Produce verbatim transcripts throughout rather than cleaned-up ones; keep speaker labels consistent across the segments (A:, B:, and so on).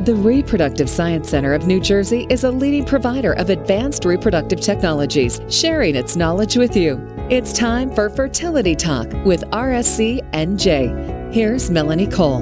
A: The Reproductive Science Center of New Jersey is a leading provider of advanced reproductive technologies, sharing its knowledge with you. It's time for Fertility Talk with R S C N J. Here's Melanie Cole.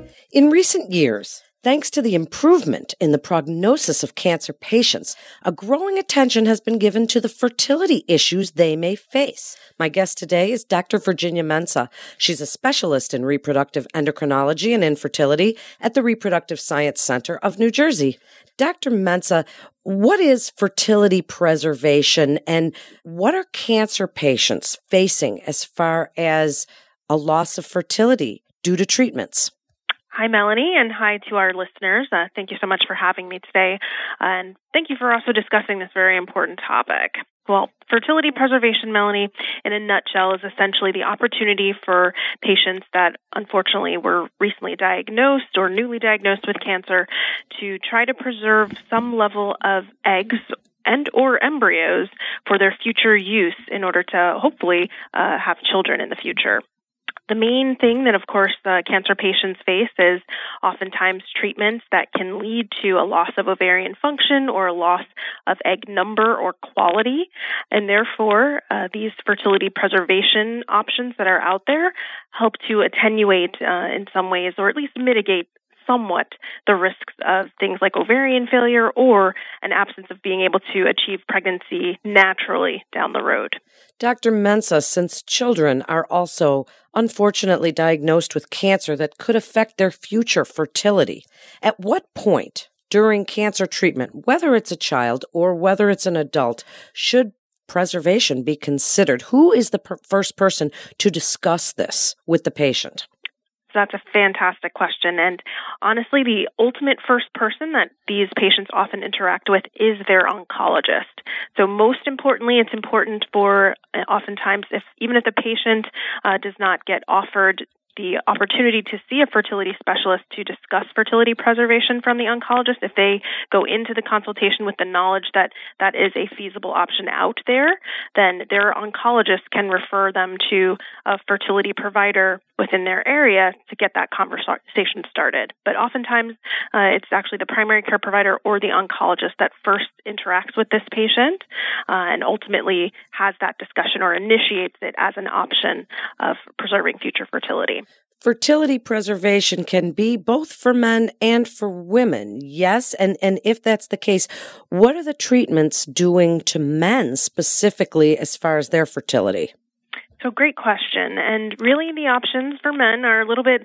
B: In recent years, thanks to the improvement in the prognosis of cancer patients, a growing attention has been given to the fertility issues they may face. My guest today is Doctor Virginia Mensa. She's a specialist in reproductive endocrinology and infertility at the Reproductive Science Center of New Jersey. Doctor Mensa, what is fertility preservation and what are cancer patients facing as far as a loss of fertility due to treatments?
C: Hi, Melanie, and hi to our listeners. Uh, thank you so much for having me today, and thank you for also discussing this very important topic. Well, fertility preservation, Melanie, in a nutshell, is essentially the opportunity for patients that unfortunately were recently diagnosed or newly diagnosed with cancer to try to preserve some level of eggs and or embryos for their future use in order to hopefully uh, have children in the future. The main thing that, of course, uh, cancer patients face is oftentimes treatments that can lead to a loss of ovarian function or a loss of egg number or quality. And therefore, uh, these fertility preservation options that are out there help to attenuate uh, in some ways, or at least mitigate somewhat the risks of things like ovarian failure or an absence of being able to achieve pregnancy naturally down the road.
B: Doctor Mensa, since children are also unfortunately diagnosed with cancer that could affect their future fertility, at what point during cancer treatment, whether it's a child or whether it's an adult, should preservation be considered? Who is the per- first person to discuss this with the patient?
C: So that's a fantastic question. And honestly, the ultimate first person that these patients often interact with is their oncologist. So most importantly, it's important for uh, oftentimes, if even if the patient uh, does not get offered the opportunity to see a fertility specialist to discuss fertility preservation from the oncologist, if they go into the consultation with the knowledge that that is a feasible option out there, then their oncologist can refer them to a fertility provider within their area to get that conversation started. But oftentimes, uh, it's actually the primary care provider or the oncologist that first interacts with this patient uh, and ultimately has that discussion or initiates it as an option of preserving future fertility.
B: Fertility preservation can be both for men and for women, yes? And, and if that's the case, what are the treatments doing to men specifically as far as their fertility?
C: So great question. And really the options for men are a little bit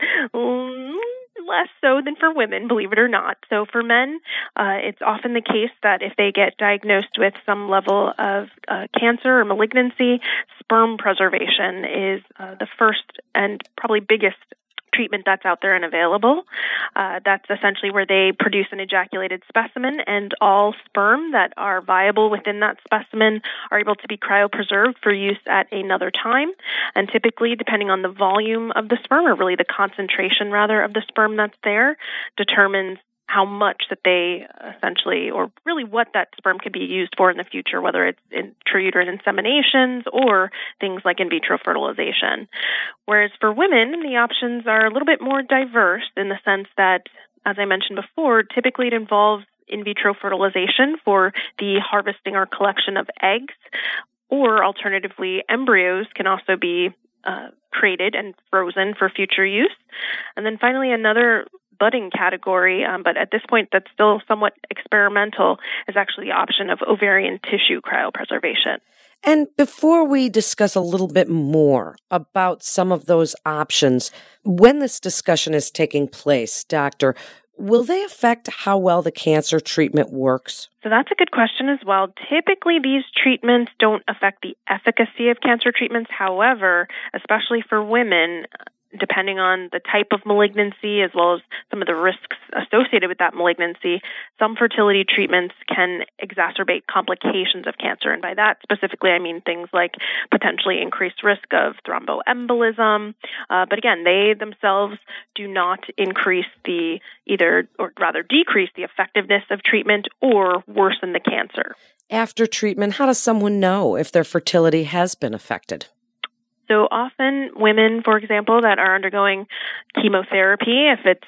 C: less so than for women, believe it or not. So for men, uh, it's often the case that if they get diagnosed with some level of uh, cancer or malignancy, sperm preservation is uh, the first and probably biggest treatment that's out there and available. Uh, that's essentially where they produce an ejaculated specimen, and all sperm that are viable within that specimen are able to be cryopreserved for use at another time. And typically, depending on the volume of the sperm, or really the concentration, rather, of the sperm that's there, determines how much that they essentially, or really what that sperm could be used for in the future, whether it's intrauterine inseminations or things like in vitro fertilization. Whereas for women, the options are a little bit more diverse in the sense that, as I mentioned before, typically it involves in vitro fertilization for the harvesting or collection of eggs, or alternatively, embryos can also be uh, created and frozen for future use. And then finally, another budding category, um, but at this point that's still somewhat experimental, is actually the option of ovarian tissue cryopreservation.
B: And before we discuss a little bit more about some of those options, when this discussion is taking place, doctor, will they affect how well the cancer treatment works?
C: So that's a good question as well. Typically, these treatments don't affect the efficacy of cancer treatments. However, especially for women, depending on the type of malignancy as well as some of the risks associated with that malignancy, some fertility treatments can exacerbate complications of cancer. And by that specifically, I mean things like potentially increased risk of thromboembolism. Uh, but again, they themselves do not increase the either, or rather decrease the effectiveness of treatment or worsen the cancer.
B: After treatment, how does someone know if their fertility has been affected?
C: So often women, for example, that are undergoing chemotherapy, if it's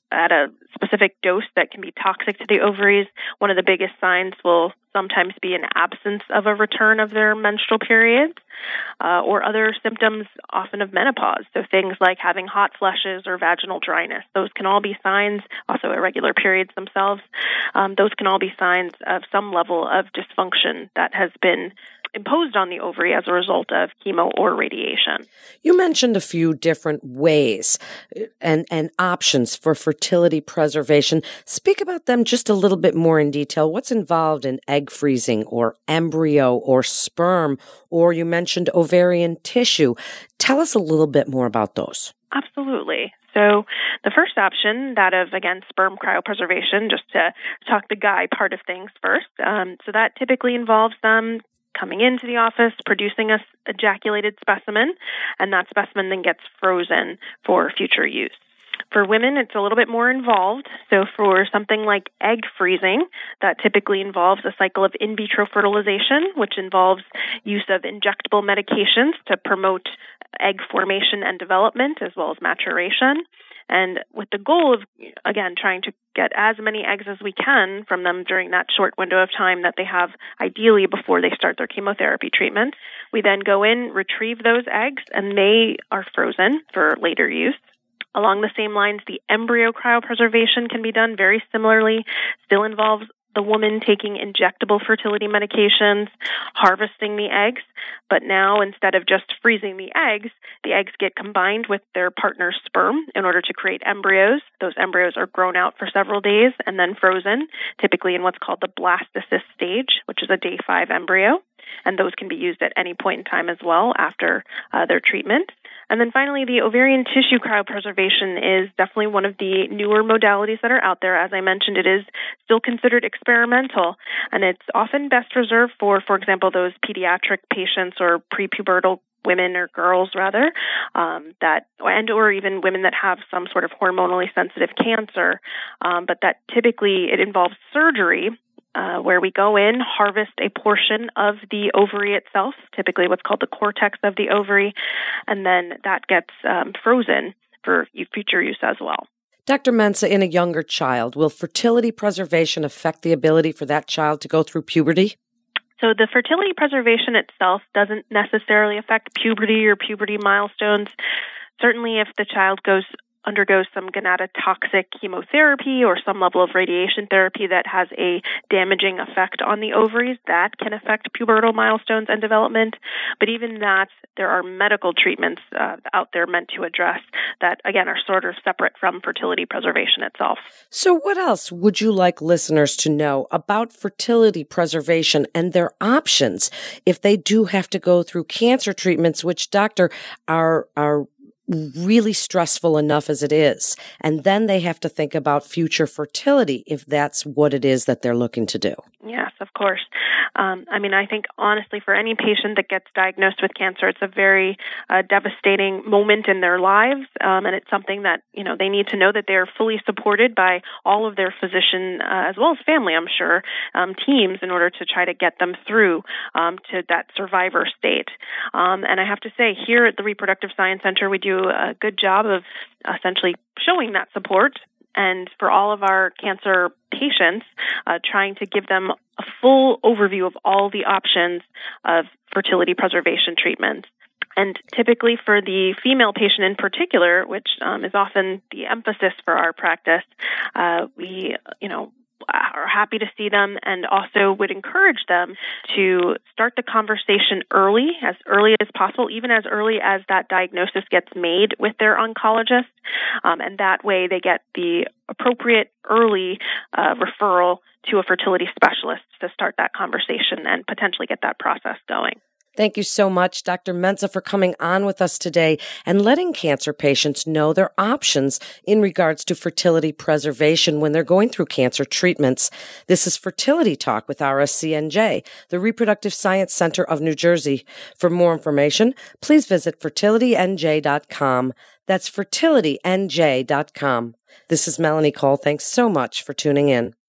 C: at a specific dose that can be toxic to the ovaries. One of the biggest signs will sometimes be an absence of a return of their menstrual periods, uh, or other symptoms often of menopause. So things like having hot flushes or vaginal dryness. Those can all be signs, also irregular periods themselves. Um, those can all be signs of some level of dysfunction that has been imposed on the ovary as a result of chemo or radiation.
B: You mentioned a few different ways and, and options for fertility preservation. Speak about them just a little bit more in detail. What's involved in egg freezing or embryo or sperm, or you mentioned ovarian tissue. Tell us a little bit more about those.
C: Absolutely. So the first option, that of, again, sperm cryopreservation, just to talk the guy part of things first. Um, so that typically involves them coming into the office, producing a ejaculated specimen, and that specimen then gets frozen for future use. For women, it's a little bit more involved. So for something like egg freezing, that typically involves a cycle of in vitro fertilization, which involves use of injectable medications to promote egg formation and development, as well as maturation. And with the goal of, again, trying to get as many eggs as we can from them during that short window of time that they have, ideally before they start their chemotherapy treatment. We then go in, retrieve those eggs, and they are frozen for later use. Along the same lines, the embryo cryopreservation can be done very similarly, still involves the woman taking injectable fertility medications, harvesting the eggs, but now instead of just freezing the eggs, the eggs get combined with their partner's sperm in order to create embryos. Those embryos are grown out for several days and then frozen, typically in what's called the blastocyst stage, which is a day five embryo. And those can be used at any point in time as well after uh, their treatment. And then finally, the ovarian tissue cryopreservation is definitely one of the newer modalities that are out there. As I mentioned, it is still considered experimental, and it's often best reserved for, for example, those pediatric patients or prepubertal women or girls rather, um, that and or even women that have some sort of hormonally sensitive cancer, um, but that typically it involves surgery. Uh, where we go in, harvest a portion of the ovary itself, typically what's called the cortex of the ovary, and then that gets um, frozen for future use as well.
B: Doctor Mensah, in a younger child, will fertility preservation affect the ability for that child to go through puberty?
C: So the fertility preservation itself doesn't necessarily affect puberty or puberty milestones. Certainly if the child goes undergoes some gonadotoxic chemotherapy or some level of radiation therapy that has a damaging effect on the ovaries, that can affect pubertal milestones and development. But even that, there are medical treatments uh, out there meant to address that, again, are sort of separate from fertility preservation itself.
B: So what else would you like listeners to know about fertility preservation and their options if they do have to go through cancer treatments, which, doctor, are are really stressful enough as it is, and then they have to think about future fertility if that's what it is that they're looking to do?
C: Yes, of course. Um, I mean, I think honestly, for any patient that gets diagnosed with cancer, it's a very uh, devastating moment in their lives, um, and it's something that, you know, they need to know that they're fully supported by all of their physician, uh, as well as family, I'm sure, um, teams in order to try to get them through um, to that survivor state. Um, and I have to say, here at the Reproductive Science Center, we do a good job of essentially showing that support. And for all of our cancer patients, uh, trying to give them a full overview of all the options of fertility preservation treatments. And typically for the female patient in particular, which um, is often the emphasis for our practice, uh, we, you know, are happy to see them and also would encourage them to start the conversation early, as early as possible, even as early as that diagnosis gets made with their oncologist. Um, and that way they get the appropriate early uh, referral to a fertility specialist to start that conversation and potentially get that process going.
B: Thank you so much, Doctor Mensah, for coming on with us today and letting cancer patients know their options in regards to fertility preservation when they're going through cancer treatments. This is Fertility Talk with R S C N J, the Reproductive Science Center of New Jersey. For more information, please visit fertility n j dot com. That's fertility n j dot com. This is Melanie Cole. Thanks so much for tuning in.